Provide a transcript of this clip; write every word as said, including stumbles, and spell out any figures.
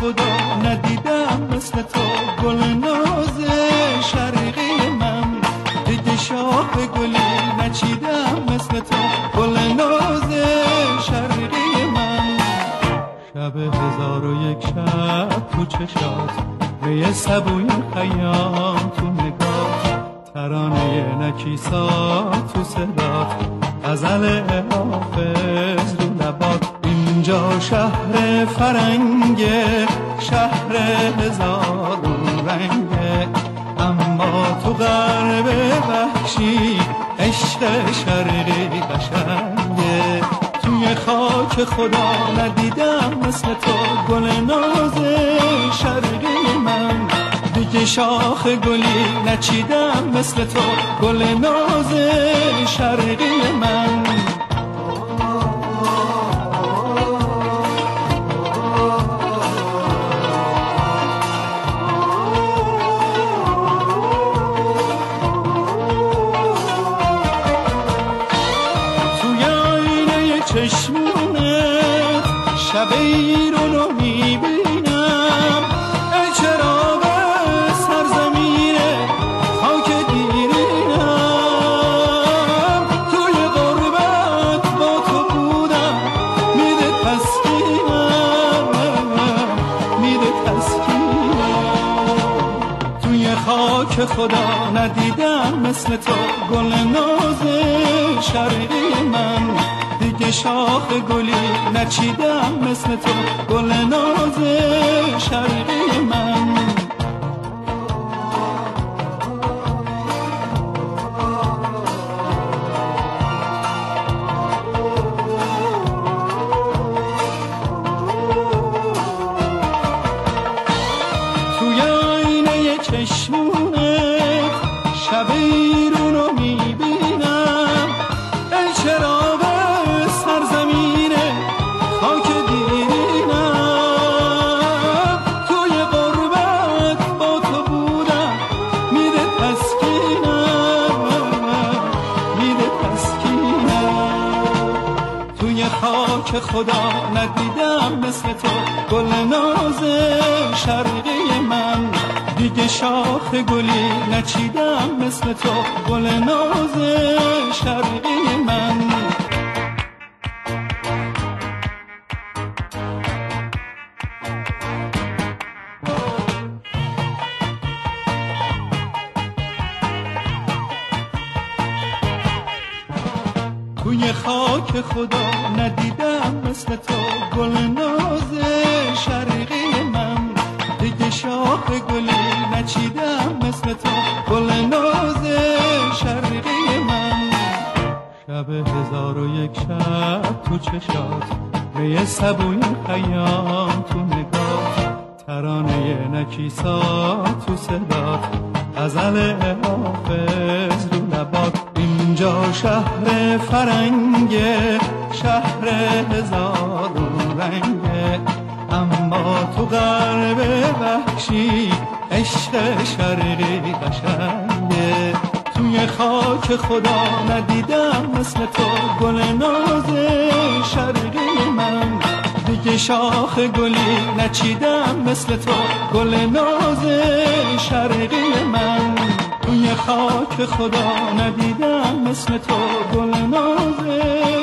خدا ندیدم مثل تو، گل ناز شرقی من. دیگه شاخ گلی نچیدم مثل تو، گل ناز شرقی من. شب هزار و یک شب تو چشات، به سبوی خیام تو نگاه، ترانه نکیسا تو صدات، غزل حافظ رو لبات. اینجا شهر فرنگه، شهر هزار رنگه، اما تو غرب وحشی عشق شرقی قشنگه. توی خاک خدا ندیدم مثل تو، گل ناز شرقی من. دیگه شاخ گلی نچیدم مثل تو، گل ناز شرقی من. توی آینه چشمونت شب ایرون رو میبینم، ای چراغ سرزمین خاک دیرینم. توی غربت با تو بودم، میده تسکینم، میده تسکینم. توی خاک خدا ندیدم مثل تو، گل ناز شرقی من. دیگه شاخ گلی نچیدم مثل تو، گل ناز شرقی من. توی آینه چشمونت شب ایرون رو میبینم، ای چراغ سرزمین خاک دیرینم. توی غربت با تو بودم، میده تسکینم، میده تسکینم. توی خاک خدا ندیدم مثل تو، گل ناز شرقی من. دیگه شاخ گلی نچیدم مثل تو، گل ناز شرقی من. توی خاک خدا ندیدم مثل تو، گل ناز شرقی من. دیگه شاخ گلی نچیدم مثل تو، گل ناز شرقی من. شب هزار و یک شب تو چشات، به سبوی خیام تو نگاه، ترانه نکیسا تو صدات، غزل حافظ رو لبات. اینجا شهر فرنگه، شهر هزار رنگه، اما تو غرب وحشی عشق شرقی قشنگه. توی خاک خدا ندیدم مثل تو، گل ناز شرقی من. دیگه شاخ گلی نچیدم مثل تو، گل ناز شرقی من. توی خاک خدا ندیدم مثل تو، گل ناز